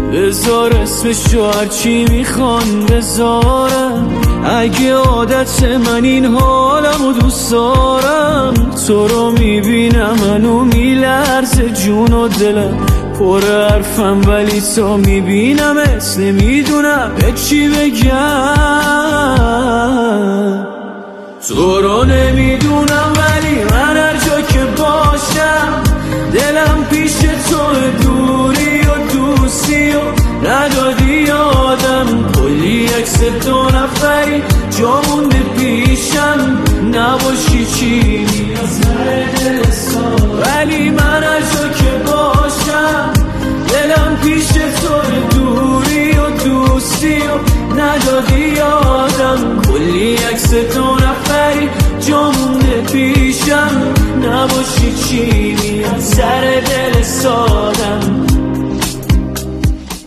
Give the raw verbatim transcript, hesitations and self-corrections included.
بذار اسمشو هرچی میخوان بذارم، اگه عادت من این حالمو دوست دارم. تو رو میبینم منو میلرزه جون و دلم، پر حرفم ولی تو میبینم اس نمیدونم به چی بگم. تو رو نمیدونم ولی من هر جا که باشم دلم پیش تو، دوری و دوستی و ندادی یادم. کلی عکس دو نفری جا مونده پیشم، نباشی چی ولی من هر جا که باشم دلم پیش تو، دوری و دوستی و ندادی یادم. کلی عکس دو نفری جا مونده پیشم، نباشی چی میاد سر دل سال.